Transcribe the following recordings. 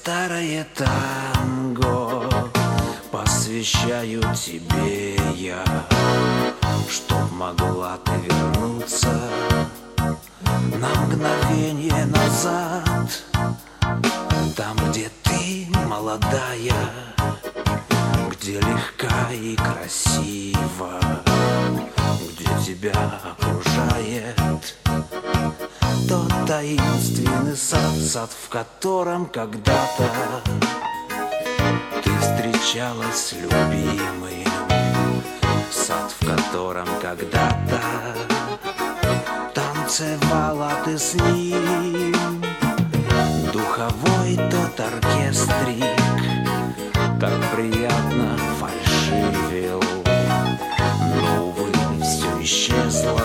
старое танго посвящаю тебе я, чтоб могла ты вернуться на мгновение назад, там, где ты молодая, где легка и красиво, где тебя окружает тот таинственный сад, сад, в котором когда-то ты встречалась с любимым, сад, в котором когда-то танцевала ты с ним. Духовой тот оркестрик так приятно фальшивил, но, увы, все исчезло,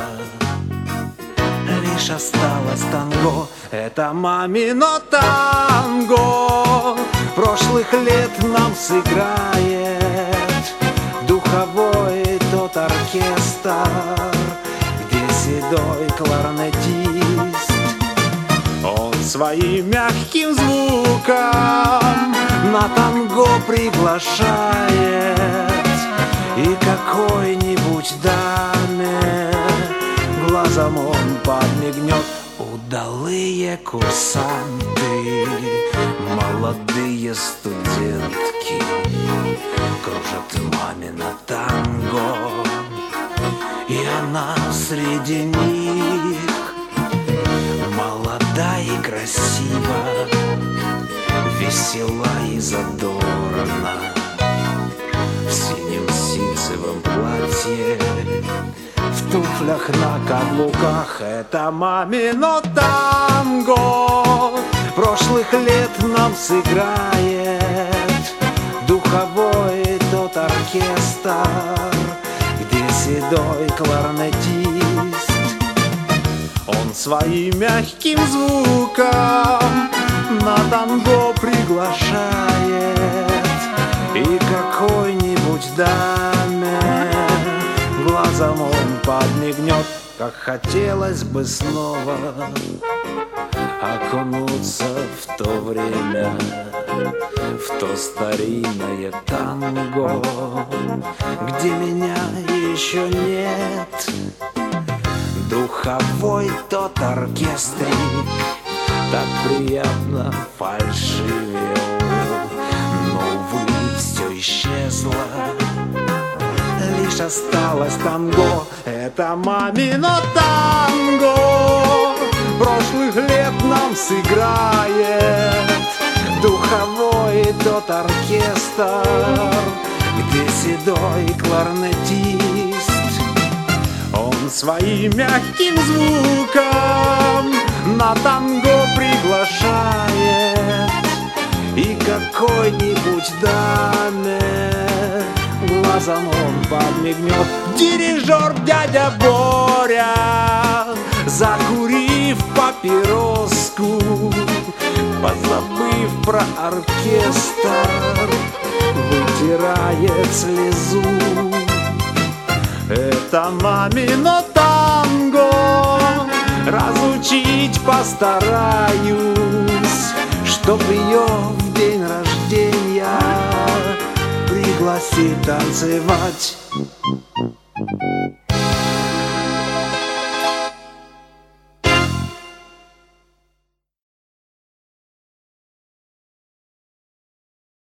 лишь осталось танго. Это мамино танго прошлых лет нам сыграет духовой тот оркестр, где седой кларнетист. Он своим мягким звуком на танго приглашает, и какой-нибудь даме глазом он подмигнет. Удалые курсанты, молодые студентки кружат мамино танго, и она среди них молода и красива, весела и задорна, в синем ситцевом платье, в туфлях на каблуках. Это мамино танго прошлых лет нам сыграет духовой тот оркестр, где седой кларнетист. Он своим мягким звуком на танго приглашает, и какой-нибудь даме глазом он подмигнет. Как хотелось бы снова окунуться в то время, в то старинное танго, где меня еще нет. Духовой тот оркестрик так приятно фальшивил, но, увы, все исчезло, лишь осталось танго. Это мамино танго прошлых лет нам сыграет духовой тот оркестр, где седой кларнетист. Он своим мягким звуком на танго приглашает, и какой-нибудь даме глазом он подмигнет. Дирижер дядя Боря, закурив папироску, позабыв про оркестр, вытирает слезу. Это мамино танго разучить постараюсь, чтоб ее в день рождения пригласить танцевать.